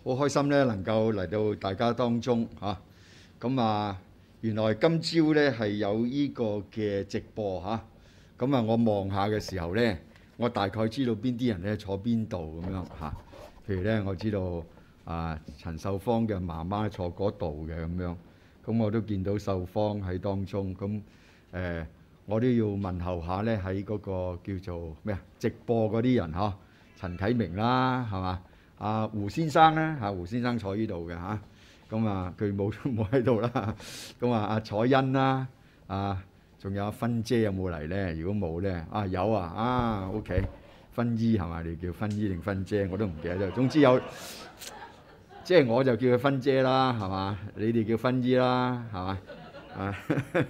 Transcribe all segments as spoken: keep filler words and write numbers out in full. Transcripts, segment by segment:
好開心咧，能夠嚟到大家當中嚇。咁啊，原來今朝咧係有呢個嘅直播嚇。咁啊，我望下嘅時候咧，我大概知道邊啲人咧坐邊度咁樣嚇。譬如咧，我知道啊陳秀芳嘅媽媽坐嗰度嘅咁樣。咁我都見到秀芳喺當中。咁誒、呃，我都要問候下咧喺嗰個叫做咩啊直播嗰啲人嚇。陳啟明啦，係嘛？阿胡先生咧嚇，胡先生坐呢度嘅嚇，咁啊佢冇冇喺度啦。咁啊阿彩欣啦，啊仲有阿芬姐有冇嚟咧？如果冇咧，啊有啊，啊 OK， 芬姨係咪？你叫芬姨定芬姐？我都唔記得咗。總之有，即係我就叫佢芬姐啦，係嘛？你哋叫芬姨啦，係嘛？啊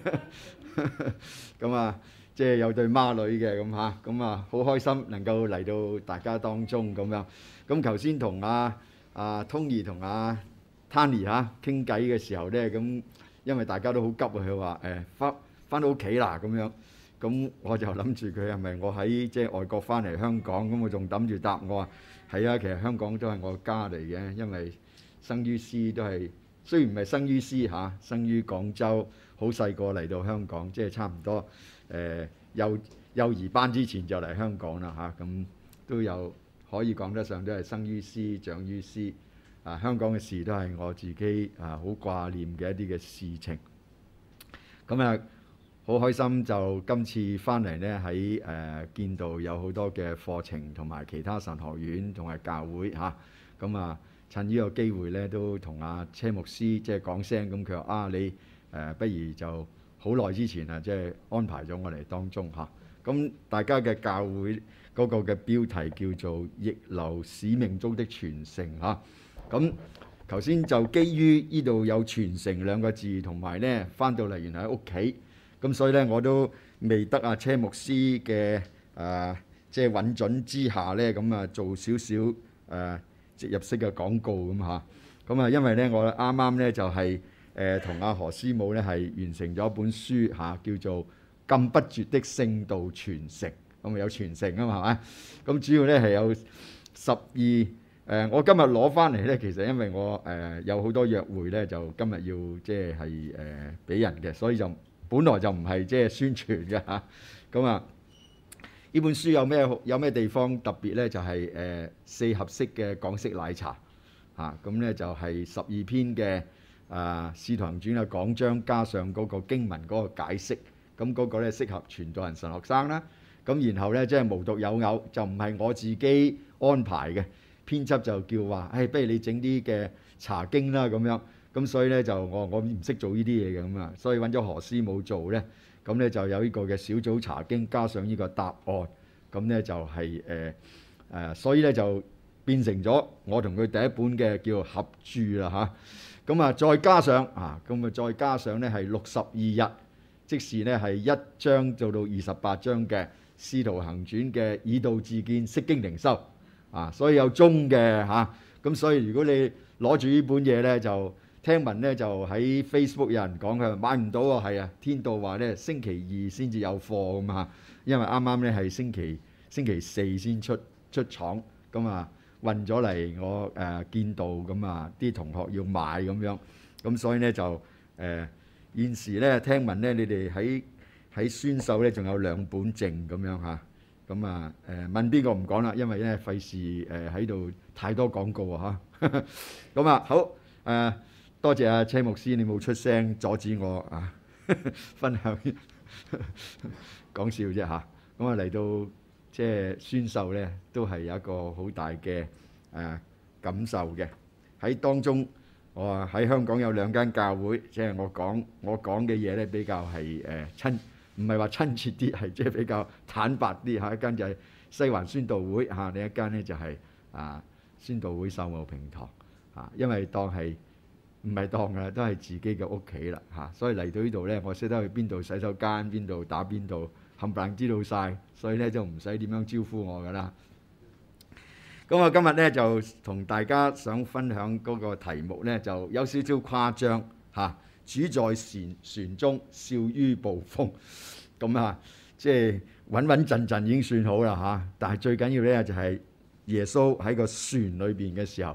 咁啊，即係有對孖女嘅咁嚇，咁啊好開心能夠嚟到大家當中咁樣。咁頭先同阿阿 Tony 同阿 Tanny 嚇傾偈嘅時候咧，咁因為大家都好急啊，佢話誒翻翻到屋企啦咁樣，咁我就諗住佢係咪我喺即係外國翻嚟香港，咁我仲諗住答我話係啊，其實香港都係我家嚟嘅，因為生於斯都係雖然唔係生於斯嚇，生於廣州，好細個嚟到香港，即係差唔多誒幼幼兒班之前就嚟香港啦嚇，咁都有。可以講得上都係生於斯，長於斯。啊，香港嘅事都係我自己啊好掛念嘅一啲嘅事情。咁啊，好開心就今次翻嚟呢，喺誒見到有好多嘅課程同埋其他神學院同埋教會嚇。咁啊，趁呢個機會呢，都同阿車牧師即係講聲咁，佢話啊你誒不如就好耐之前啊，即係安排咗我嚟當中嚇。咁大家嘅教會嗰個嘅標題叫做《逆流使命中的傳承》嚇。咁頭先就基於呢度有傳承兩個字，同埋咧翻到嚟原來喺屋企，咁所以咧我都未得阿車牧師嘅誒即係允准之下咧，咁啊做少少誒植入式嘅廣告咁嚇。咁啊因為咧我啱啱咧就係誒同阿何師母咧係完成咗一本書嚇，叫做《禁不絕的聖道傳承》。咁咪有傳承啊嘛，係咪？咁主要咧係有十二誒，我今日攞翻嚟咧，其實因為我誒、呃、有好多約會咧，就今日要即係係誒俾人嘅，所以就本來就唔係即係宣傳嘅嚇。咁啊，呢本書有咩有咩地方特別咧？就係、是、誒、呃、四合式嘅港式奶茶嚇，咁、啊、咧就係十二篇嘅啊《使徒行傳》嘅講章，加上嗰個經文嗰個解釋，咁嗰個咧適合傳道人神學生啦。咁然後咧，即係無獨有偶，就唔係我自己安排嘅，編輯就叫話，誒、哎，不如你整啲嘅查經啦咁樣。咁所以咧就我我唔識做呢啲嘢嘅咁啊，所以揾咗何師母做咧。咁咧就有呢個嘅小組查經，加上呢個答案。咁咧就係誒誒，所以咧就變成咗我同佢第一本嘅叫合著啦嚇。咁啊，再加上啊，咁啊再加上咧係六十二日，即是咧係一章做到二十八章嘅。《使徒行傳》嘅以道自見，釋經靈修啊，所以有中嘅嚇。咁、啊、所以如果你攞住呢本嘢咧，就聽聞咧就喺 Facebook 有人講佢買唔到喎，係啊，天道話咧星期二先至有貨咁啊，因為啱啱咧係星期星期四先出出廠，咁啊運咗嚟我誒、呃、見到咁啊啲同學要買咁樣，咁所以咧就誒、呃、現時咧聽聞咧你哋喺喺宣售咧，仲有兩本剩咁樣嚇，咁啊誒問邊個唔講啦，因為咧費事誒喺度太多廣告啊嚇。咁啊好誒、呃，多謝阿車牧師，你冇出聲阻止我啊分享講笑啫嚇。咁啊嚟到即係宣售咧，都係有一個好大嘅誒、呃、感受嘅喺當中。我話喺香港有兩間教會，即係我講我講嘅嘢咧比較係誒親。唔係話親切啲，係即係比較坦白啲嚇。一間就係西環宣道會嚇，另一間咧就係啊宣道會秀茂坪堂嚇。因為當係唔係當㗎，都係自己嘅屋企啦嚇。所以嚟到呢度咧，我識得去邊度洗手間、邊度打邊度，冚唪唥知道晒，所以咧就唔使點樣招呼我㗎啦。咁我今日咧就同大家想分享嗰個題目咧，就有少少誇張嚇。主在船船中，笑於暴風，咁啊，即係穩穩陣陣已經算好啦嚇。但係最緊要咧就係耶穌喺個船裏邊嘅時候，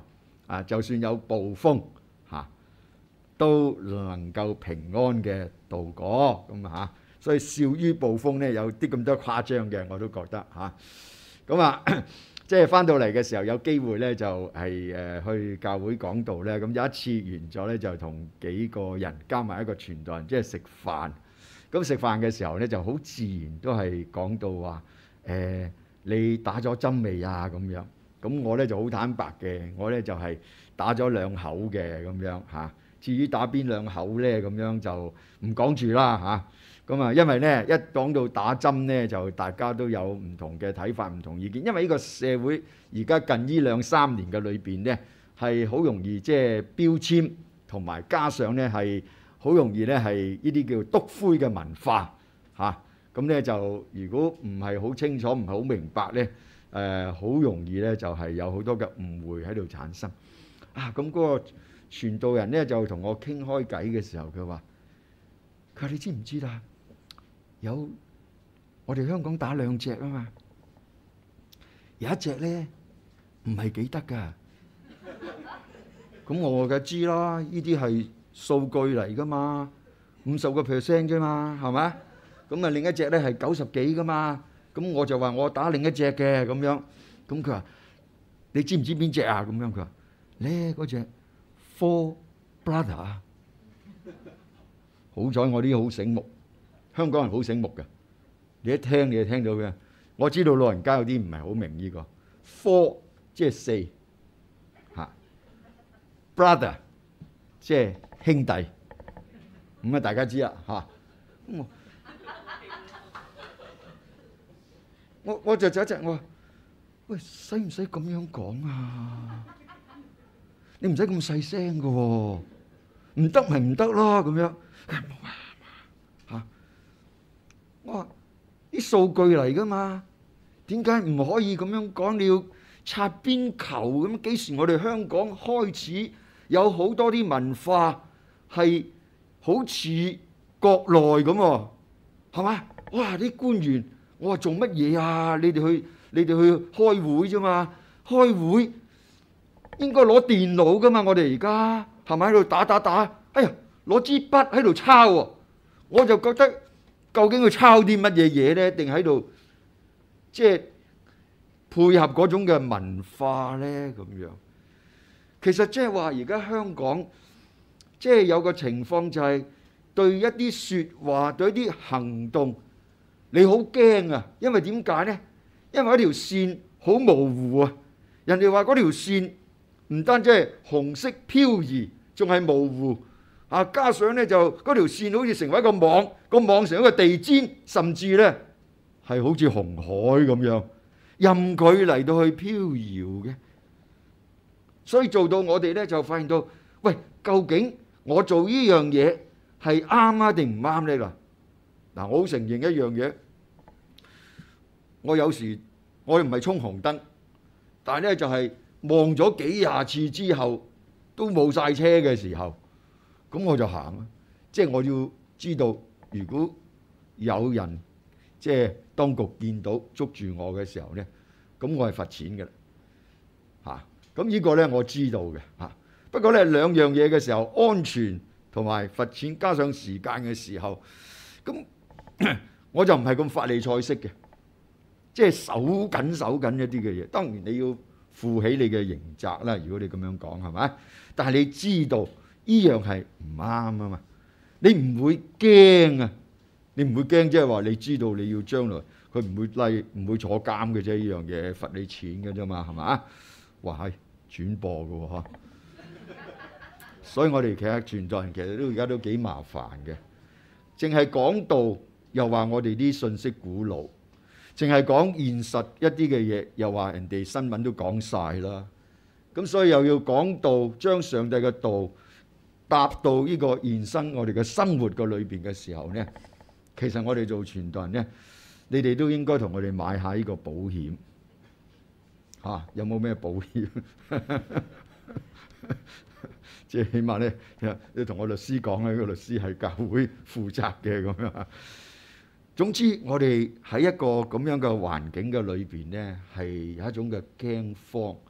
啊，就算有暴風嚇、啊，都能夠平安嘅度過咁嚇。所以笑於暴風咧，有啲咁多誇張嘅，我都覺得嚇。咁啊，即係翻到嚟嘅時候有機會咧，就係誒去教會講道咧。咁有一次完咗咧，就同幾個人加埋一個傳道人，即係食飯。咁食飯嘅時候咧，就好自然都係講到話誒，你打咗針未啊？咁樣。咁我咧就好坦白嘅，我咧就係打咗兩口嘅咁樣嚇。至於打邊兩口咧，咁樣就唔講住啦嚇。咁啊，因為咧一講到打針咧，就大家都有唔同嘅睇法、唔同意見。因為呢個社會而家近呢兩三年嘅裏邊咧，係好容易即係標籤，同埋加上咧係好容易咧係呢啲叫篤灰嘅文化嚇。咁咧就如果唔係好清楚、唔係好明白咧，誒好容易咧就係有好多嘅誤會喺度產生啊！咁嗰個傳道人咧就同我傾開偈嘅時候，佢話：佢話你知唔知啦？有我哋香港打兩隻啊嘛，有一隻咧唔係幾得㗎。咁我梗知啦，呢啲係數據嚟㗎嘛，五十個 percent 啫嘛，係咪？咁啊另一隻咧係九十幾㗎嘛。咁我就話我打另一隻嘅咁樣。咁佢話：你知唔知邊隻啊？咁樣佢話：咧嗰隻 Four Brother。好彩我啲好醒目。香港人好醒目嘅，你一聽你就聽到嘅。我知道老人家有啲唔係好明呢個 four 即係四嚇 brother 即係兄弟，咁啊大家知啦嚇。我我我就就一隻我話：喂，使唔使咁樣講啊？你唔使咁細聲嘅喎，唔得咪唔得咯咁樣。我話啲數據嚟㗎嘛，點解唔可以咁樣講？你要擦邊球咁？幾時我哋香港開始有好多啲文化係好似國內咁喎，係嘛？哇！啲官員，我話做乜嘢啊？你哋去你哋去開會啫嘛？開會應該攞電腦㗎嘛？我哋而家係咪喺度打打打？哎呀，攞支筆喺度抄喎，我就覺得。究竟佢抄啲乜嘢嘢咧？定喺度即係配合嗰種嘅文化咧？咁樣其實即係話，而家香港即係有個情況就係對一啲説話、對一啲行動，你好驚啊！因為點解咧？因為嗰條線好模糊啊！人哋話嗰條線唔單止係紅色漂移，仲係模糊。啊！加上咧就嗰條線好似成為一個網，個網成一個地氈，甚至咧係好似紅海咁樣，任佢嚟到去飄搖嘅。所以做到我哋咧就發現到，喂，究竟我做呢樣嘢係啱啊定唔啱咧？嗱，嗱，我好承認一樣嘢，我有時我又唔係衝紅燈，但係咧就係望咗幾廿次之後都冇晒車嘅時候。咁我就行啊！即係我要知道，如果有人即係當局見到捉住我嘅時候咧，咁我係罰錢嘅啦嚇。咁呢個咧我知道嘅嚇。不過咧兩樣嘢嘅時候，安全同埋罰錢加上時間嘅時候，咁我就唔係咁法利賽式嘅，即係守緊守緊一啲嘅嘢。當然你要負起你嘅刑責啦。如果你咁樣講係咪？但係你知道。依樣係唔啱啊嘛！你唔會驚啊！你唔會驚，即係話你知道你要將來佢唔會拉唔會坐監嘅啫。依樣嘢罰你錢嘅啫嘛，係嘛？哇係轉播嘅喎呵！所以我哋其實傳道人其實都而家都幾麻煩嘅，淨係講道又話我哋啲信息古老，淨係講現實一啲嘅嘢又話人哋新聞都講晒啦。咁所以又要講道，將上帝嘅道搭到呢個現身我哋嘅生活個裏邊嘅時候咧，其實我哋做傳道人咧，你哋都應該同我哋買下呢個保險嚇、啊。有冇咩保險？即係起碼咧，你同我律師講咧，個律師係教會負責嘅咁樣。總之，我哋喺一個咁樣嘅環境嘅裏邊咧，係有一種嘅驚慌，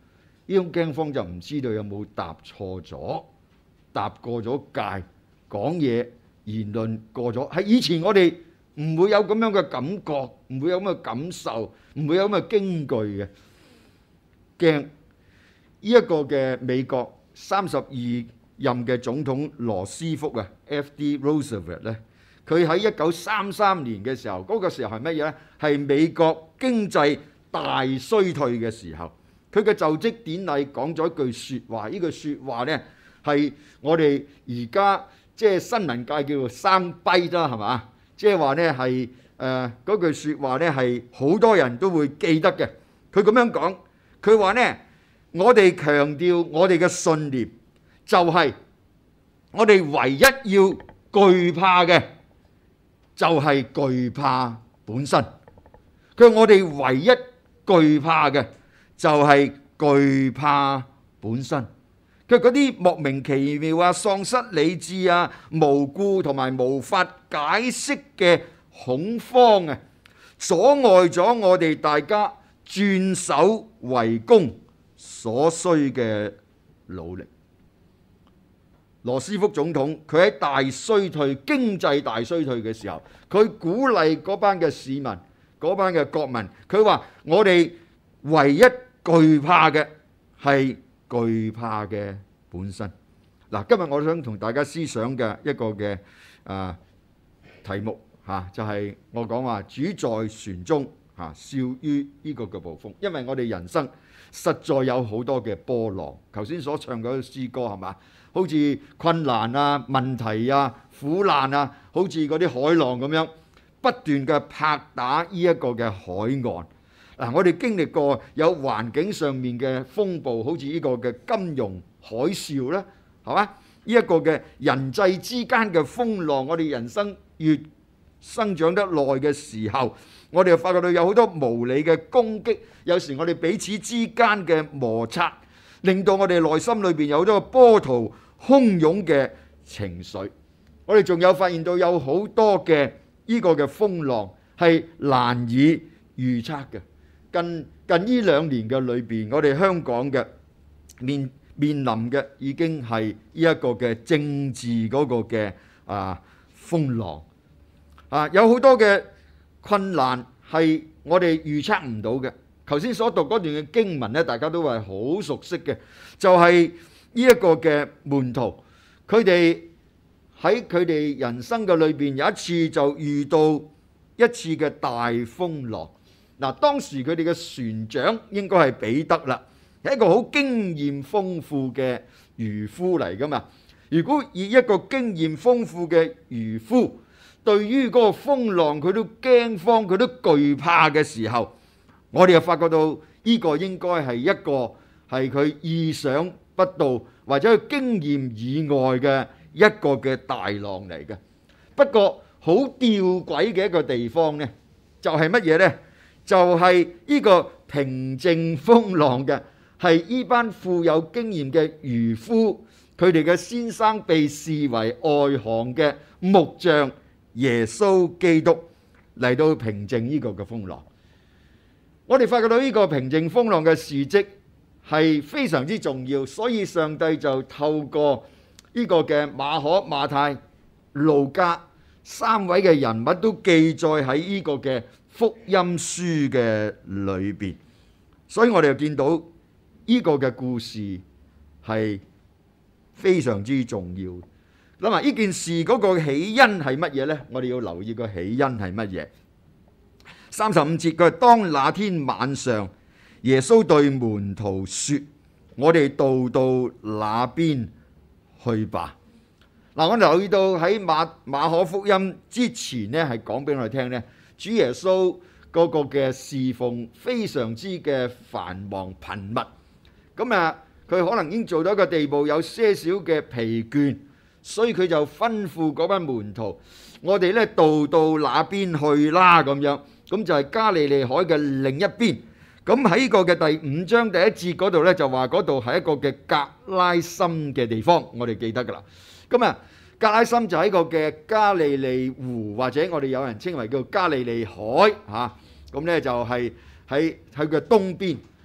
呢種驚慌就唔知道有冇答錯咗，答過咗界，講嘢言論過咗。喺以前我哋唔會有咁樣嘅感覺，唔會有咁嘅感受，唔會有咁嘅驚懼嘅驚。呢一個嘅美國三十二任嘅總統羅斯福啊 ，F D Roosevelt 咧，佢喺一九三三年嘅時候，嗰個時候係乜嘢咧？係美國經濟大衰退嘅時候，佢嘅就職典禮講咗一句説話，呢句説話咧係我哋而家即係新聞界叫做生跛啦，係嘛？即係話咧係誒嗰句説話咧係好多人都會記得嘅。佢咁樣講，佢話咧：我哋強調我哋嘅信念，就係我哋唯一要懼怕嘅，就係懼怕本身。佢話我哋唯一懼怕嘅，就係懼怕本身。佢嗰啲莫名其妙啊、喪失理智啊、無故同埋無法解釋嘅恐慌啊，阻礙咗我哋大家轉守為攻所需嘅努力。羅斯福總統佢喺大衰退、經濟大衰退嘅時候，佢鼓勵嗰班嘅市民、嗰班嘅國民，佢話：我哋唯一懼怕嘅係懼怕嘅本身。嗱，今日我想同大家思想嘅一個嘅啊題目嚇，就係我講話主在船中嚇，笑於呢個嘅暴風。因為我哋人生實在有好多嘅波浪。頭先所唱嗰啲詩歌係嘛？好似困難啊、問題啊、苦難啊，好似嗰啲海浪咁樣不斷嘅拍打呢一個嘅海岸。嗱，我哋經歷過有環境上面嘅風暴，好似呢個嘅金融海嘯啦，係嘛？呢一個嘅人際之間嘅風浪，我哋人生越生長得耐嘅時候，我哋就發覺到有好多無理嘅攻擊，有時我哋彼此之間嘅摩擦，令到我哋內心裏邊有好多波濤洶湧嘅情緒。我哋仲有發現到有好多嘅呢個嘅風浪係難以預測嘅。近近呢兩年嘅裏邊，我哋香港嘅面面臨嘅已經係呢一個嘅政治嗰個嘅啊風浪啊，有好多嘅困難係我哋預測唔到嘅。頭先所讀嗰段嘅經文咧，大家都係好熟悉嘅，就係呢一個嘅門徒，佢哋喺佢哋人生嘅裏邊有一次就遇到一次嘅大風浪。嗱，當時佢哋嘅船長應該係彼得啦，係一個好經驗豐富嘅漁夫嚟噶嘛。如果以一個經驗豐富嘅漁夫對於嗰個風浪佢都驚慌，佢都懼怕嘅時候，我哋就發覺到呢個應該係一個係佢意想不到或者佢經驗以外嘅一個嘅大浪嚟嘅。不過好吊詭嘅一個地方呢，就係乜嘢呢？就係呢個平靜風浪嘅係呢班富有經驗嘅漁夫，佢哋嘅先生被視為外行嘅木匠耶穌基督嚟到平靜呢個嘅風浪。我哋發覺到呢個平靜風浪嘅事蹟係非常之重要，所以上帝就透過呢個嘅馬可、馬太、路加三位嘅人物都記載喺呢個嘅福音書嘅裏邊，所以我哋就見到呢個嘅故事係非常之重要。諗下呢件事嗰個起因係乜嘢呢？我哋要留意個起因係乜嘢。三十五節，佢話當那天晚上，耶穌對門徒說：我哋渡到那邊去吧。嗱，我留意到喺馬馬可福音之前呢，係講俾我哋聽呢，主耶穌嗰個嘅侍奉非常之嘅繁忙頻密。咁啊，佢可能已經做到一個地步，有些少嘅疲倦，所以佢就吩咐嗰班門徒：我哋咧渡到那邊去啦，咁樣。咁就係加利利海嘅另一邊。咁喺呢個嘅第五章第一節嗰度咧，就話嗰度係一個嘅格拉森嘅地方，我哋記得噶啦。咁啊，格拉森就喺個嘅加利利湖，或者我哋有人稱為叫加利利海嚇。咁咧就係喺佢嘅東邊。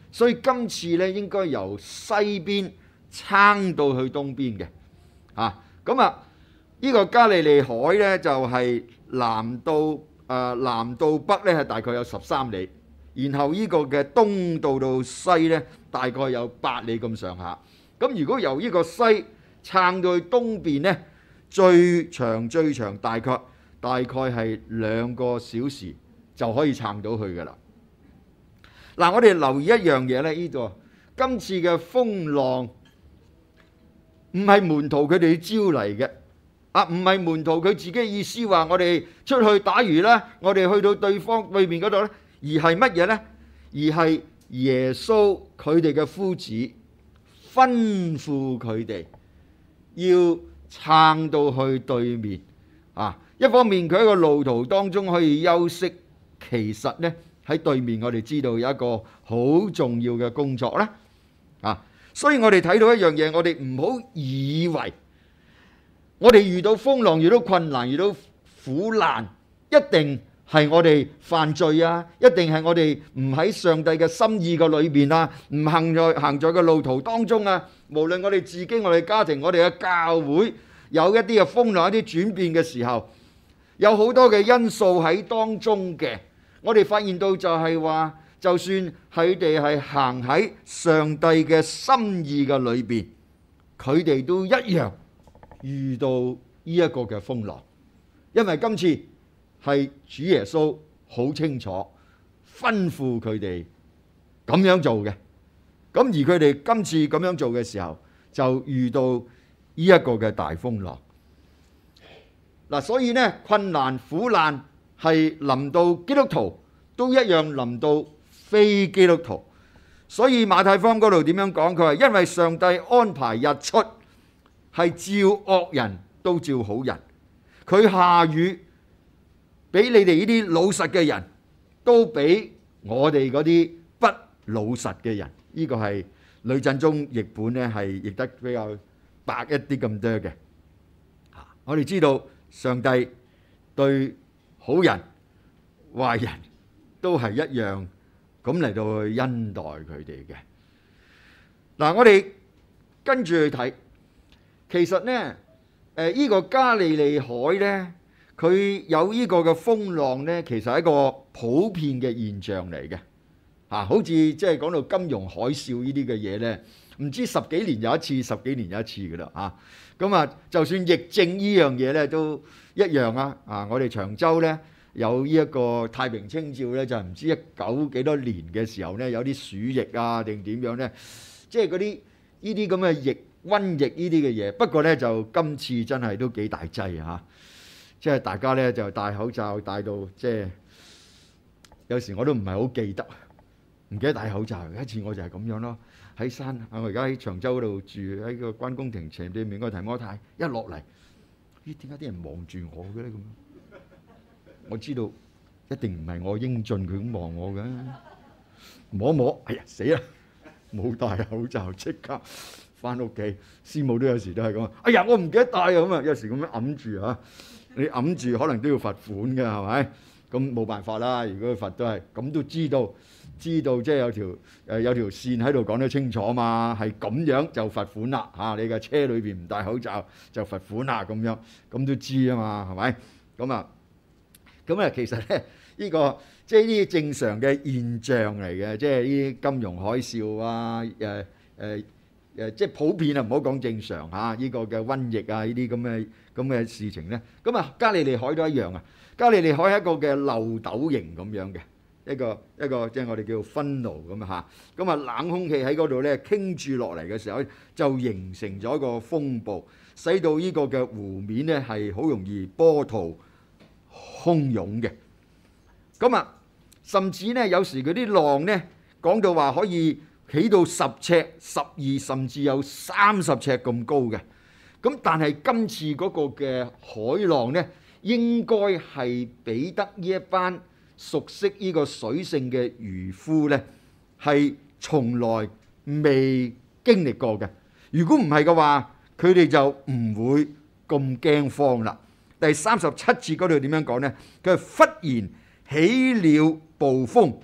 所以今次咧應該由西邊撐到去東邊嘅。啊，咁啊，呢個加利利海咧就係南到誒南到北咧係大概有十三里，然後呢個嘅東到到西咧大概有八里咁上下。咁如果由呢個西撐到去東邊咧，最長最長大概大概係兩個小時就可以撐到去噶啦。嗱，我哋留意一樣嘢咧，呢度今次嘅風浪唔係門徒佢哋招嚟嘅，啊唔係門徒佢自己意思話我哋出去打魚啦，我哋去到對方對面嗰度咧，而係乜嘢咧？而係耶穌佢哋嘅夫子吩咐佢哋要撐到去對面啊！一方面佢喺個路途當中可以休息，其實咧喺對面我哋知道有一個好重要嘅工作啦啊！所以我哋睇到一樣嘢，我哋唔好以為我哋遇到風浪、遇到困難、遇到苦難，一定係我哋犯罪啊！一定係我哋唔喺上帝嘅心意嘅裏邊啊，唔行在行在個路途當中啊！無論我哋自己、我哋家庭、我哋嘅教會有一啲嘅風浪、一啲轉變嘅時候，有好多嘅因素喺當中嘅。我哋發現到就係話，就算佢哋係行喺上帝嘅心意嘅裏邊，佢哋都一樣遇到呢一個嘅風浪。因為今次係主耶穌好清楚吩咐佢哋咁樣做嘅，咁而佢哋今次咁樣做嘅時候，就遇到呢一個嘅大風浪。嗱，所以呢，困難苦難係臨到基督徒，都一樣臨到非基督徒。所以馬太福音嗰度點樣講？佢話因為上帝安排日出係照惡人都照好人，佢下雨俾你哋呢啲老實嘅人，都俾我哋嗰啲不老實嘅人。呢個係呂振中譯本咧，係譯得比較白一啲咁多嘅。我哋知道上帝對好人壞人都係一樣咁嚟到去恩待佢哋嘅。嗱，我哋跟住去睇，其實咧，誒呢個加利利海咧，佢有呢個嘅風浪咧，其實係一個普遍嘅現象嚟嘅。啊，好似即係講到金融海嘯呢啲嘅嘢咧，唔知十幾年有一次，十幾年有一次㗎啦。啊，咁啊，就算疫症呢樣嘢咧，都一樣啊。啊，我哋長洲咧有呢一個太平清醮咧，就唔知一九幾多年嘅時候咧，有啲鼠疫啊定點樣咧，即係嗰啲呢啲咁嘅疫瘟疫呢啲嘅嘢。不過咧就今次真係都幾大劑啊！即係大家咧就戴口罩戴到即係有時我都唔係好記得。唔記得戴口罩，有一次我就係咁樣咯。喺山，我而家喺長洲嗰度住，喺個關公亭前對面個提摩太，一落嚟，咦？點解啲人望住我嘅咧？咁我知道一定唔係我英俊，佢咁望我嘅。摸一摸，哎呀死啦！冇戴口罩，即刻翻屋企。師母都有時都係咁，哎呀我唔記得戴啊咁啊！有時咁樣揞住嚇，你揞住可能都要罰款嘅，係咪？咁冇辦法啦。如果佢罰都係咁，都知道。知道即係有條誒有條線喺度講得清楚嘛，係咁樣就罰款啦嚇！你嘅車裏邊唔戴口罩就罰款啦咁樣，咁都知啊嘛，係咪？咁啊，咁啊其實咧呢個即係呢啲正常嘅現象嚟嘅，即係呢啲金融海嘯啊誒誒誒，即係普遍啊，唔好講正常嚇，呢個嘅瘟疫啊呢啲咁嘅咁嘅事情咧，咁啊加利利海都一樣啊，加利利海係一個嘅漏斗形咁樣嘅。一個一個即係我哋叫做分爐咁啊嚇，咁啊冷空氣喺嗰度咧傾注落嚟嘅時候，就形成咗一個風暴，使到呢個嘅湖面咧係好容易波濤洶湧嘅。咁啊，甚至咧有時嗰啲浪咧講到話可以起到十尺、十二甚至有三十尺咁高嘅。咁但係今次嗰個嘅海浪咧，應該係俾得呢一班熟悉呢個水性嘅漁夫呢，係從來未經歷過嘅。如果唔係嘅話，佢哋就唔會咁驚慌啦。第三十七節嗰度點樣講呢？佢係忽然起了暴風，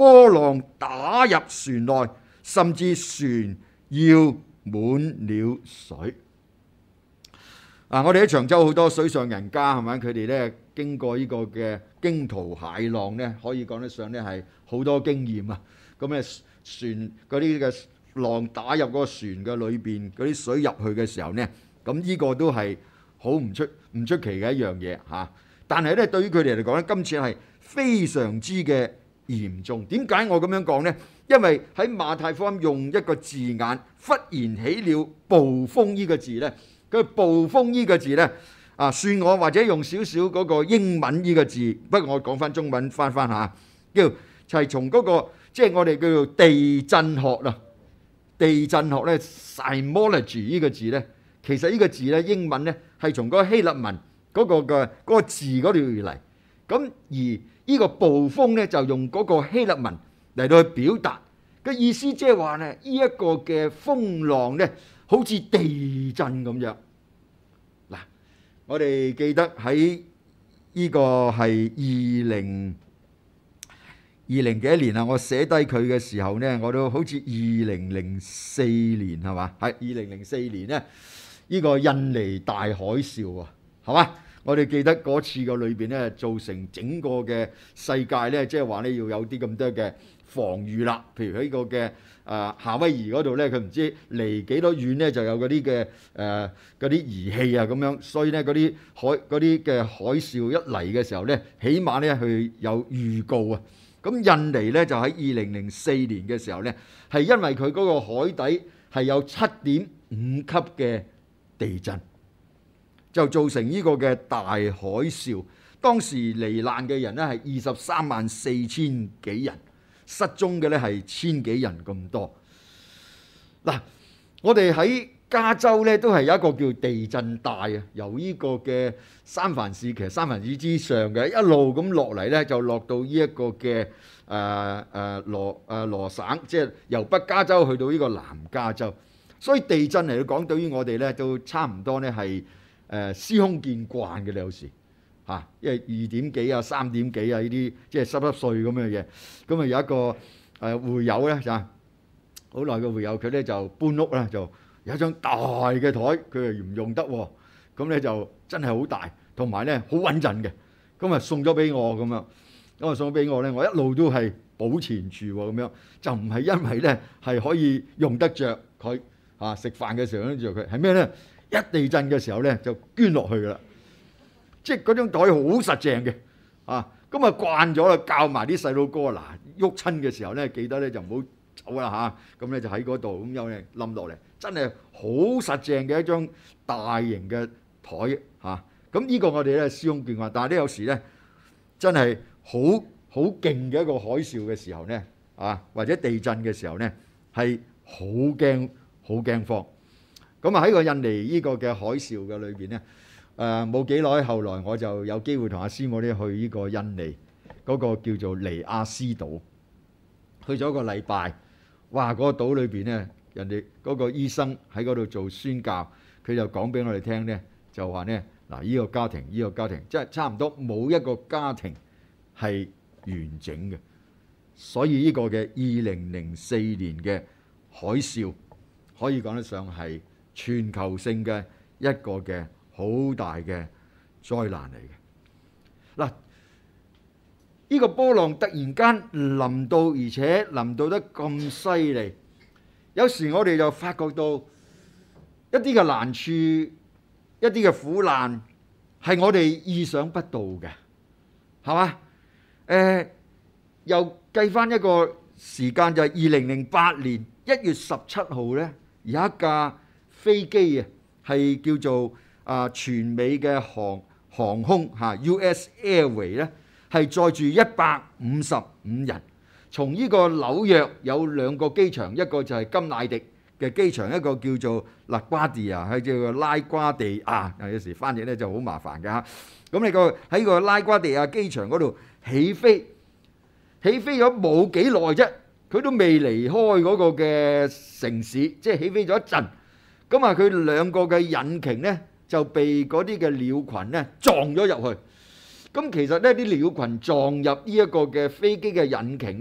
波浪打入船內，甚至船要滿了水。啊！我哋喺長洲好多水上人家係咪？佢哋咧經過呢個嘅驚濤駭浪咧，可以講得上咧係好多經驗啊！咁咧船嗰啲嘅浪打入嗰個船嘅裏邊，嗰啲水入去嘅時候咧，咁呢個都係好唔出唔出奇嘅一樣嘢嚇。但係咧對於佢哋嚟講咧，今次係非常之嘅嚴重。點解我咁樣講咧？因為喺馬太福音用一個字眼，忽然起了暴風呢個字咧。佢暴風呢個字呢，啊，算我或者用少少嗰個英文呢個字，不過我講翻中文翻翻下，叫就係從嗰個即係我哋叫做地震學啦。地震學呢 seismology 呢個字呢，其實呢個字呢英文呢係從嗰個希臘文嗰個嘅嗰個字嗰度而嚟。咁而呢個暴風呢就用嗰個希臘文嚟到去表達嘅意思，即係話呢呢一個嘅風浪呢，好似地震咁樣。嗱，我哋記得喺呢個係二零二零幾多年啊？我寫低佢嘅時候呢，我都好似二零零四年係嘛？係二零零四年呢，呢個印尼大海嘯啊，係嘛？我哋記得嗰次嘅裏邊呢，造成整個嘅世界呢，即係話呢要有啲咁多嘅防禦啦。譬如喺個嘅啊夏威夷嗰度咧，佢唔知離幾多遠咧，就有嗰啲嘅誒嗰啲儀器啊咁樣，所以咧嗰啲海嗰啲嘅海嘯一嚟嘅時候咧，起碼咧佢有預告啊。咁印尼咧就喺二零零四年嘅時候咧，係因為佢嗰個海底係有七點五級嘅地震，就造成呢個嘅大海嘯。當時罹難嘅人咧係二十三萬四千幾人。失蹤嘅咧係千幾人咁多。嗱，我哋喺加州咧都係有一個叫地震帶啊，由呢個嘅三藩市，其實三藩市之上嘅一路咁落嚟咧，就落到呢一個嘅誒誒羅誒羅省，即係由北加州去到呢個南加州。所以地震嚟講，對於我哋咧都差唔多咧係誒司空見慣嘅啦，有時。嚇，因為二點幾啊、三點幾啊呢啲，即係濕濕碎咁嘅嘢。咁啊有一個誒會友咧就好耐嘅會友，佢咧就搬屋啦，就有一張大嘅台，佢又唔用得喎。咁咧就真係好大，同埋咧好穩陣嘅。咁啊送咗俾我咁樣，咁啊送咗俾我咧，我一路都係保存住喎咁樣，就唔係因為咧係可以用得着佢嚇，食飯嘅時候用得着佢，係咩咧？一地震嘅時候咧就捐落去㗎啦。即係嗰張台好實淨嘅，啊，咁啊慣咗啦，教埋啲細路哥嗱，喐親嘅時候咧，記得咧就唔好走啦嚇，咁咧就喺嗰度咁有咧冧落嚟，真係好實淨嘅一張大型嘅台嚇。咁呢個我哋咧司空見慣，但係咧有時咧真係好好勁嘅一個海嘯嘅時候咧，啊或者地震嘅時候咧係好驚好驚慌。咁啊喺個印尼呢個嘅海嘯嘅裏邊咧。誒冇幾耐，後來我就有機會同阿師母咧去呢個印尼嗰個叫做尼亞斯島，去咗一個禮拜。哇！嗰個島裏邊咧，人哋嗰個醫生喺嗰度做宣教，佢就講俾我哋聽咧，就話咧嗱，呢個家庭，呢個家庭，即係差唔多冇一個家庭係完整嘅。所以呢個嘅二零零四年嘅海嘯，可以講得上係全球性嘅一個嘅好大嘅災難嚟嘅。嗱，呢個波浪突然間臨到，而且臨到得咁犀利，有時我哋就發覺到一啲嘅難處，一啲嘅苦難係我哋意想不到嘅，係嘛？誒，又計翻一個時間，就係二零零八年一月十七號咧，有一架飛機啊，係叫做啊全美嘅航航空嚇 U S Airway 咧，係載住一百五十五人，從呢個紐約有兩個機場，一個就係甘迺迪嘅機場，一個叫做拉瓜地亞，係叫做拉瓜地亞。有時翻譯咧就好麻煩嘅嚇。咁你個喺個拉瓜地亞機場嗰度起飛，起飛咗冇幾耐啫，佢都未離開嗰個嘅城市，即係起飛咗一陣。咁啊，佢兩個嘅引擎咧就被嗰啲嘅鳥群咧撞咗入去。咁其實呢啲鳥群撞入呢一個嘅飛機嘅引擎咧，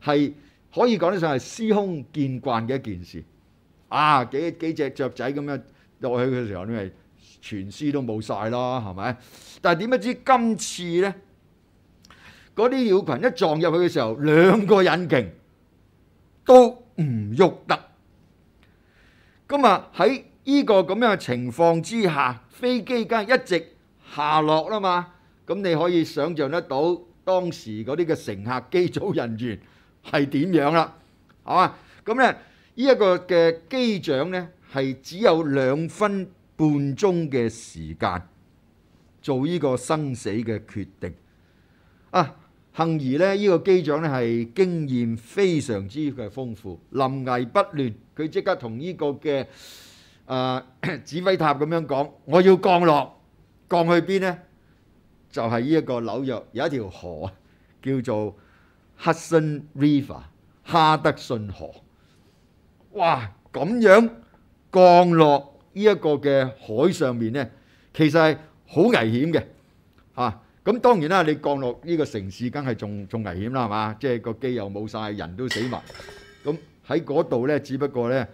係可以講得上係司空見慣嘅一件事。啊，幾幾隻雀仔咁樣落去嘅時候，你咪全屍都冇晒啦，係咪？但係點不知今次咧，嗰啲鳥群一撞入去嘅時候，兩個引擎都唔喐得。咁啊喺呢個咁樣嘅情況之下，飛機梗係一直下落啦嘛。咁你可以想像得到當時嗰啲嘅乘客機組人員係點樣啦，係嘛？咁咧呢一個嘅機長咧係只有兩分半鐘嘅時間做呢個生死嘅決定。啊，幸而咧呢個機長咧係經驗非常之嘅豐富，臨危不亂，佢即刻同呢個嘅誒指揮塔咁樣講：我要降落，降去邊咧？就係呢一個紐約有一條河啊，叫做 Hudson River 哈德遜河。哇！咁樣降落呢一個嘅海上面咧，其實係好危險嘅嚇。咁當然啦，你降落呢個城市，梗係仲仲危險啦，係嘛？即係個機又冇晒，人都死埋。咁喺嗰度咧，只不過咧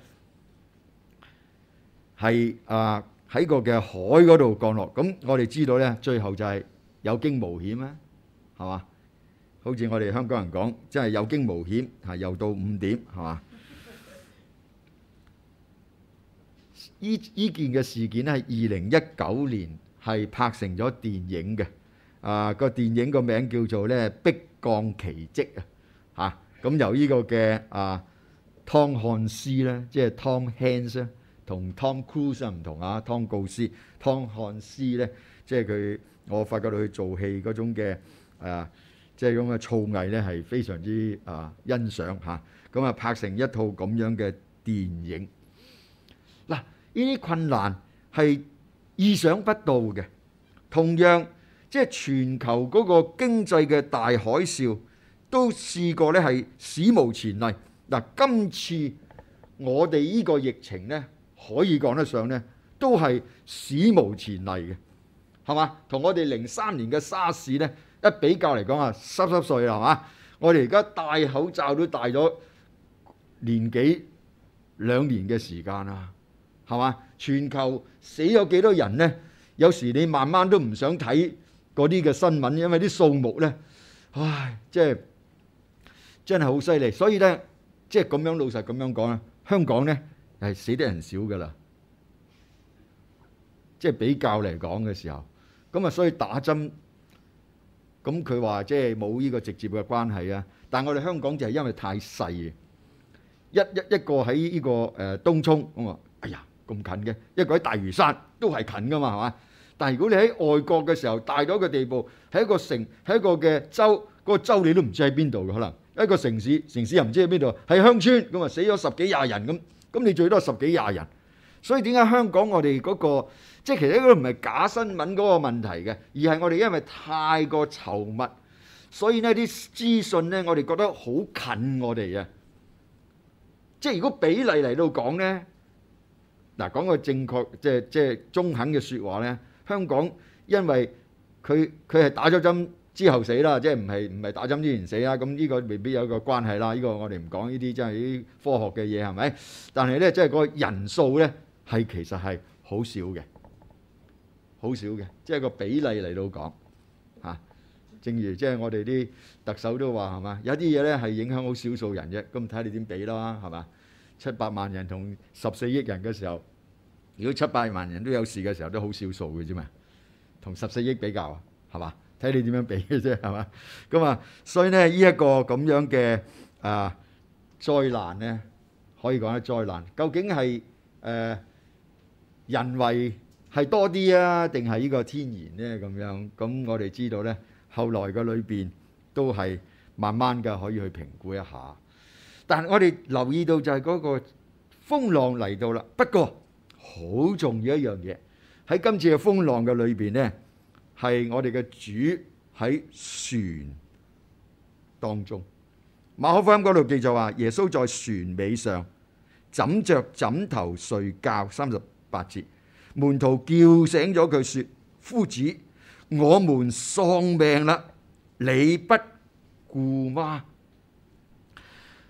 係啊喺個嘅海嗰度降落。咁我哋知道咧，最後就係有驚無險啊，係嘛？好似我哋香港人講，真係有驚無險，係又到五點，係嘛？依依件嘅事件咧，係二零一九年係拍成咗電影嘅。啊，個電影個名叫做咧《迫降奇蹟》啊！嚇，咁由呢個嘅啊湯漢斯咧，即係 Tom Hanks 咧，同 Tom Cruise 唔同啊。湯告斯、湯漢斯咧，即係佢，我發覺到佢做戲嗰種嘅啊，即係咁嘅造詣咧，係非常之啊欣賞嚇。咁啊拍成一套咁樣嘅電影。嗱，呢啲困難係意想不到嘅，同樣。即係全球嗰個經濟嘅大海嘯都試過咧，係史無前例。嗱，今次我哋呢個疫情咧，可以講得上咧，都係史無前例嘅，係嘛？同我哋零三年嘅沙士咧一比較嚟講啊，濕濕碎啦，係嘛？我哋而家戴口罩都戴咗年幾兩年嘅時間啦，係嘛？全球死咗幾多人咧？有時你慢慢都唔想睇嗰啲嘅新聞，因為啲數目咧，唉，即係真係好犀利。所以咧，即係咁樣老實咁樣講啦，香港咧係死得人少噶啦，即係比較嚟講嘅時候，咁啊，所以打針，咁佢話即係冇呢個直接嘅關係啊。但係我哋香港就係因為太細，一一一個喺呢個誒東涌，我話哎呀咁近嘅，一個喺大嶼山都係近噶嘛，係嘛？但係如果你喺外國嘅時候，大到一個地步，喺一個城，喺一個嘅州，嗰個州你都唔知喺邊度嘅，可能一個城市，城市又唔知喺邊度，喺鄉村咁啊，死咗十幾廿人咁，咁你最多十幾廿人。所以點解香港我哋嗰個，即係其實呢個唔係假新聞嗰個問題嘅，而係我哋因為太過稠密，所以呢啲資訊呢，我哋覺得好近我哋啊。即係如果比例嚟到講呢，嗱，講個正確，即係即係中肯嘅説話呢。香港因為佢佢係打咗針之後死啦，即係唔係唔係打針之前死啦，咁呢個未必有一個關係啦。呢個我哋唔講呢啲，真係啲科學嘅嘢係咪？但係咧，即係個人數咧係其實係好少嘅，好少嘅，即係個比例嚟到講嚇。正如即係我哋啲特首都話係嘛，有啲嘢咧係影響好少數人啫。咁睇下你點比啦，係嘛？七百萬人同十四億人嘅時候。如果七百萬人都有事嘅時候，都好少數嘅啫嘛，同十四億比較啊，係嘛？睇你點樣比嘅啫，係嘛？咁啊，所以咧，呢一個咁樣嘅啊災難咧，可以講係災難。究竟係誒人為係多啲啊，定係呢個天然咧？咁樣咁我哋知道咧，後來嘅裏邊都係慢慢嘅可以去評估一下。但係我哋留意到就係嗰個風浪嚟到啦，不過。好重要一樣嘢喺今次嘅風浪嘅裏邊呢，係我哋嘅主喺船當中。馬可福音嗰度記載話，耶穌在船尾上枕着枕頭睡覺。三十八節，門徒叫醒咗佢說：夫子，我們喪命啦，你不顧嗎？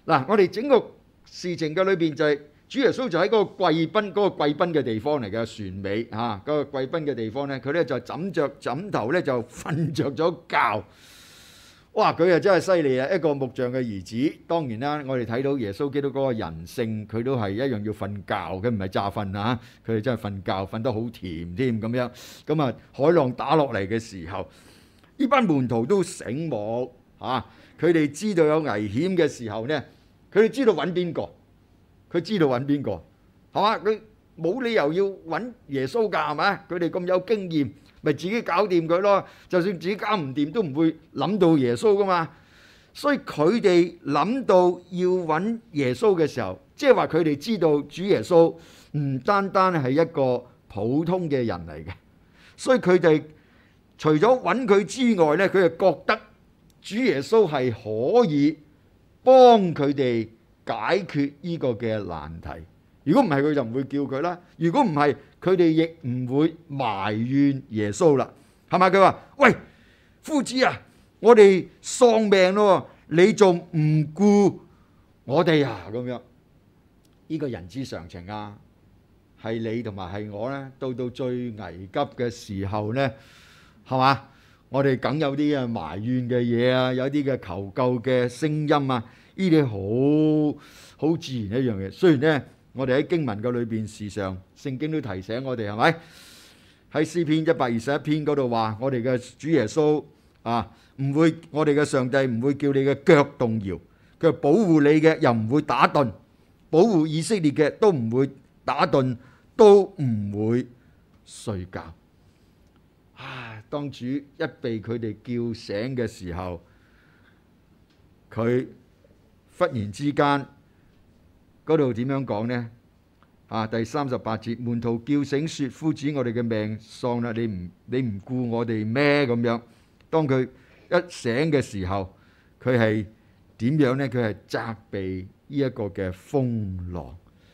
嗱，我哋整個事情嘅裏邊就係主耶穌就喺嗰個貴賓嗰個貴賓嘅地方嚟嘅船尾嚇，嗰個貴賓嘅地方咧，佢咧就枕著枕頭咧就瞓著咗覺。哇！佢啊真係犀利啊！一個木匠嘅兒子，當然啦，我哋睇到耶穌基督嗰個人性，佢都係一樣要瞓覺，佢唔係詐瞓啊！佢哋真係瞓覺，瞓得好甜添咁樣。咁啊，海浪打落嚟嘅時候，呢班門徒都醒目嚇，佢哋知道有危險嘅時候咧，佢哋知道揾邊個，佢知道揾邊個，係嘛？佢冇理由要揾耶穌㗎，係咪？佢哋咁有經驗。咪自己搞掂佢咯，就算自己搞唔掂都唔會諗到耶穌噶嘛。所以佢哋諗到要揾耶穌嘅時候，即係話佢哋知道主耶穌唔單單係一個普通嘅人嚟嘅，所以佢哋除咗揾佢之外呢，佢就覺得主耶穌係可以幫佢哋解決呢個嘅難題。如果唔係，佢就唔會叫佢啦。如果唔係，佢哋亦唔會埋怨耶穌啦，係咪？佢話：喂，夫子啊，我哋喪命咯，你仲唔顧我哋啊？咁樣呢個人之常情啊，係你同埋係我咧，到到最危急嘅時候咧，係嘛？我哋梗有啲啊埋怨嘅嘢啊，有啲嘅求救嘅聲音啊，呢啲好好自然一樣嘢。雖然咧，我哋喺經文嘅裏邊，時常聖經都提醒我哋，係咪？喺詩篇一百二十一篇嗰度話，我哋嘅主耶穌啊，唔會，我哋嘅上帝唔會叫你嘅腳動搖，佢保護你嘅又唔會打盹，保護以色列嘅都唔會打盹，都唔會睡覺。啊！當主一被佢哋叫醒嘅時候，佢忽然之間嗰度點樣講呢？啊，第三十八節，門徒叫醒說：夫子，我哋嘅命喪啦！你唔你唔顧我哋咩？咁樣。當佢一醒嘅時候，佢係點樣呢？佢係責備呢一個嘅風浪。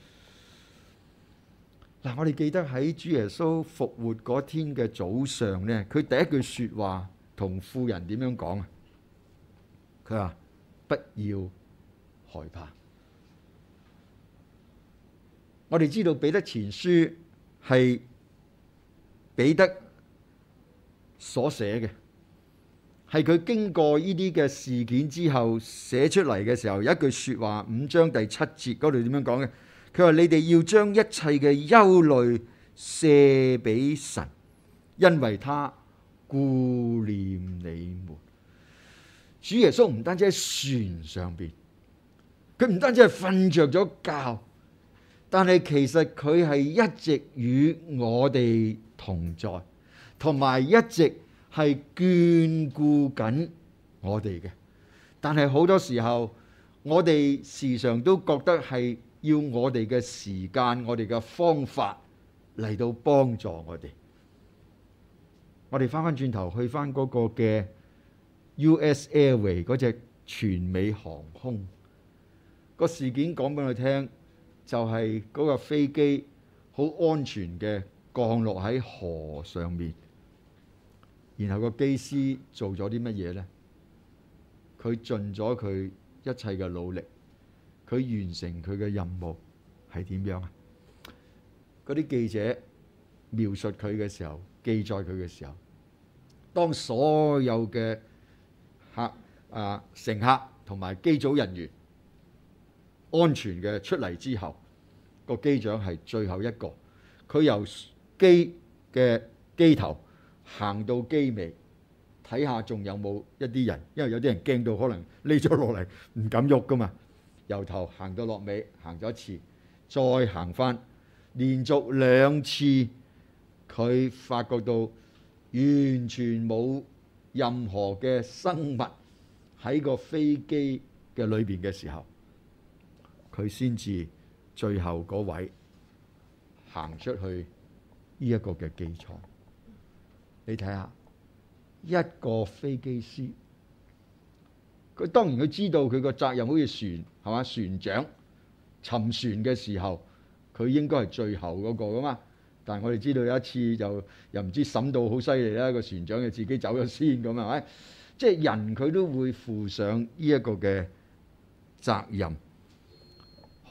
嗱，我哋記得喺主耶穌復活嗰天嘅早上呢，佢第一句説話同婦人點樣講啊？佢話：不要害怕。我哋知道彼得前書係彼得所寫嘅，係佢經過呢啲嘅事件之後寫出嚟嘅時候，有一句説話，五章第七節嗰度點樣講嘅？佢話：你哋要將一切嘅憂慮卸俾神，因為他顧念你們。主耶穌唔單止喺船上邊，佢唔單止係瞓着咗覺，但係其實佢係一直與我哋同在，同埋一直係眷顧緊我哋嘅。但係好多時候，我哋時常都覺得係要我哋嘅時間、我哋嘅方法嚟到幫助我哋。我哋翻翻轉頭去翻嗰個嘅 U S Airways 嗰隻全美航空個事件講俾我聽，就係嗰個飛機好安全嘅降落喺河上面，然後個機師做咗啲乜嘢呢？佢盡咗佢一切嘅努力，佢完成佢嘅任務係點樣啊？嗰啲記者描述佢嘅時候，記載佢嘅時候，當所有嘅客啊乘客同埋機組人員安全嘅出嚟之後，個機長係最後一個，佢由機嘅機頭行到機尾，睇下仲有冇一啲人，因為有啲人驚到可能匿咗落嚟唔敢喐噶嘛。由頭行到落尾，行咗一次，再行翻，連續兩次，佢發覺到完全冇任何嘅生物喺個飛機嘅裏邊嘅時候，佢先至最後嗰位行出去呢一個嘅機艙。你睇下，一個飛機師，佢當然佢知道佢個責任好似船係嘛，船長沉船嘅時候，佢應該係最後嗰個噶嘛。但係我哋知道有一次就又唔知審到好犀利啦，個船長就自己走咗先咁係咪？即係人佢都會負上呢一個嘅責任。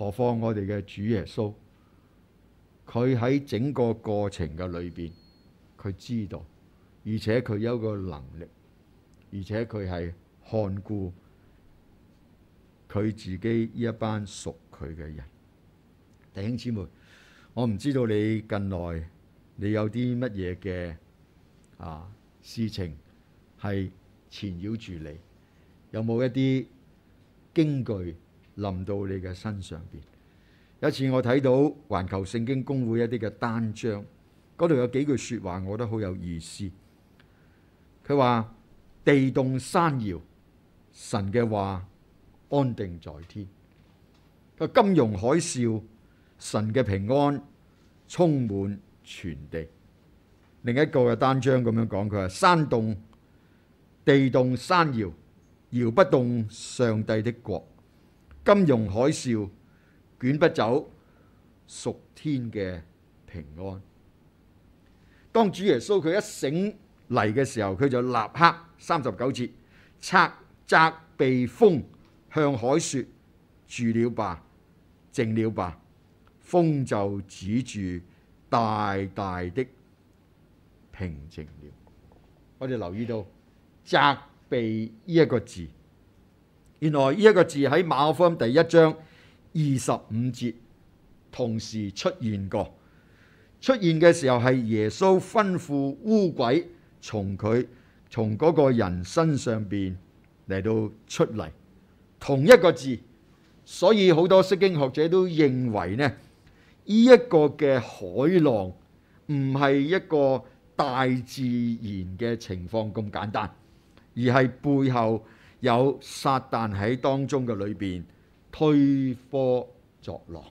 何況我哋嘅主耶穌，佢喺整個過程嘅裏邊，佢知道，而且佢有個能力，而且佢係看顧佢自己呢一班屬佢嘅人。弟兄姊妹，我唔知道你近來你有啲乜嘢嘅啊事情係纏繞住你，有冇一啲經句臨到你嘅身上邊？有一次我睇到環球聖經公會一啲嘅單張，嗰度有幾句說話，我覺得好有意思。佢話地動山搖，神嘅話安定在天；佢金融海嘯，神嘅平安充滿全地。另一個嘅單張咁樣講，佢話山動地動山搖，搖不動上帝的國；金融海嘯，捲不走屬天嘅平安。當主耶穌佢一醒嚟嘅時候，佢就立刻三十九節責責備風，向海說：住了吧，靜了吧。風就止住，大大的平靜了。我哋留意到責備呢一個字，原來呢一個字喺馬可福音第一章二十五節同時出現過。出現嘅時候係耶穌吩咐污鬼從佢從嗰個人身上邊嚟到出嚟，同一個字。所以好多釋經學者都認為呢，呢一個嘅海浪唔係一個大自然嘅情況咁簡單，而係背後有撒旦喺當中嘅裏邊推波作浪。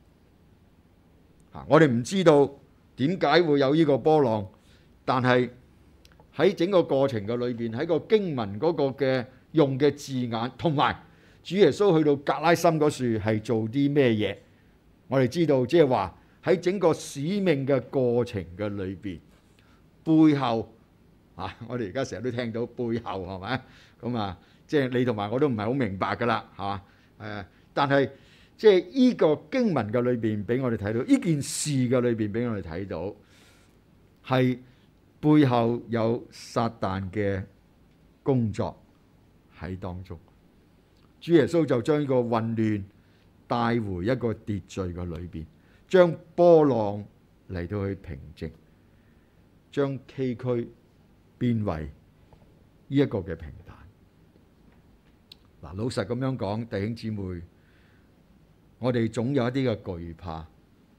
我哋唔知道點解會有呢個波浪，但係喺整個過程嘅裏邊，喺個經文嗰個嘅用嘅字眼，同埋主耶穌去到格拉森嗰處係做啲咩嘢，我哋知道即係話喺整個使命嘅過程嘅裏邊，背後啊，我哋而家成日都聽到背後係咪？咁啊，即係你同埋我都唔係好明白㗎啦，係嘛？誒，但係即係依個經文嘅裏邊俾我哋睇到，呢件事嘅裏邊俾我哋睇到，係背後有撒旦嘅工作喺當中。主耶穌就將呢個混亂帶回一個秩序嘅裏邊，將波浪嚟到去平靜，將崎嶇變為呢一個嘅平坦。嗱，老實咁樣講，弟兄姊妹，我哋總有一啲嘅懼怕，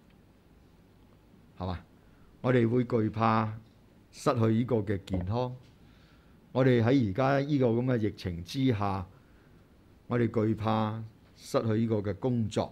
係嘛？我哋會懼怕失去呢個嘅健康，我哋喺而家呢個咁嘅疫情之下，我哋懼怕失去呢個嘅工作，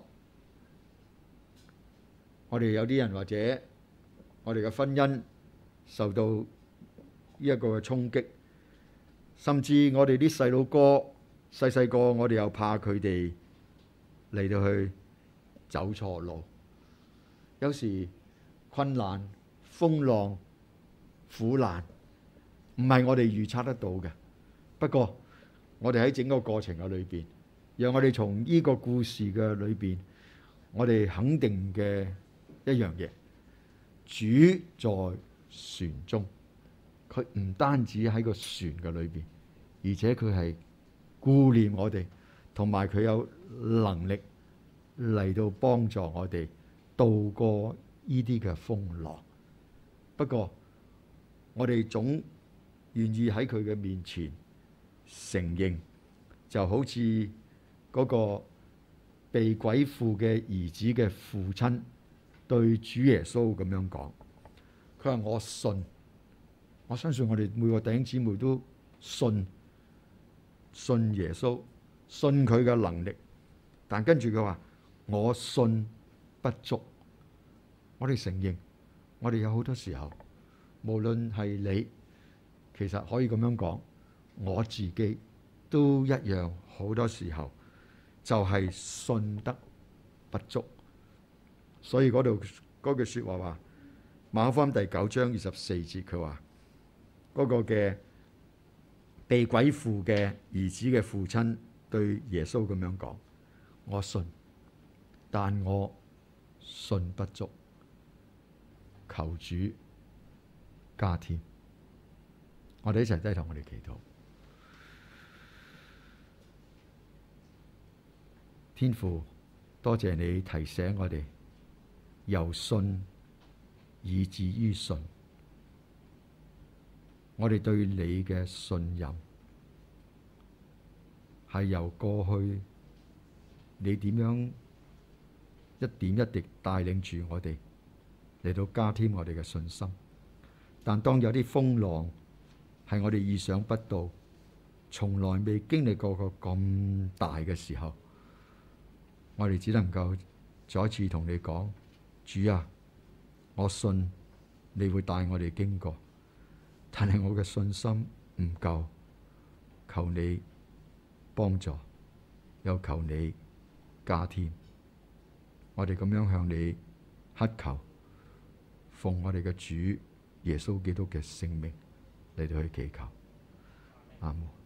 我哋有啲人或者我哋嘅婚姻受到呢一個嘅衝擊，甚至我哋啲細佬哥細細個，我哋又怕佢哋嚟到去走錯路。有時困難、風浪、苦難唔係我哋預測得到嘅，不過我哋喺整個過程嘅裏邊，讓我哋從呢個故事嘅裏邊，我哋肯定嘅一樣嘢，主在船中，佢唔單止喺個船嘅裏邊，而且佢係顧念我哋，同埋佢有能力嚟到幫助我哋渡過呢啲嘅風浪。不過我哋總願意喺佢嘅面前承認，就好似嗰個被鬼附嘅兒子嘅父親對主耶穌咁樣講，佢話我信，我相信我哋每個弟兄姊妹都信信耶穌，信佢嘅能力，但跟住佢話我信不足。我哋承認，我哋有好多時候，無論係你，其實可以咁樣講，我自己都一樣，好多時候就係信得不足。所以嗰度嗰句説話話，馬可福音第九章二十四節，佢話嗰個嘅被鬼附嘅兒子嘅父親對耶穌咁樣講：我信， 但我信不足，求主加添。我哋一齊低頭，我哋祈禱。天父，多謝你提醒我哋由信以至於信。我哋對你嘅信任係由過去你點樣一點一滴帶領住我哋嚟到加添我哋嘅信心。但當有啲風浪係我哋意想不到，從來未經歷過個咁大嘅時候，我哋只能夠再一次同你講：主啊，我信你會帶我哋經過，但係我嘅信心唔夠，求你幫助，又求你加添。我哋咁樣向你乞求，奉我哋嘅主耶穌基督嘅聖名嚟到去祈求。阿門。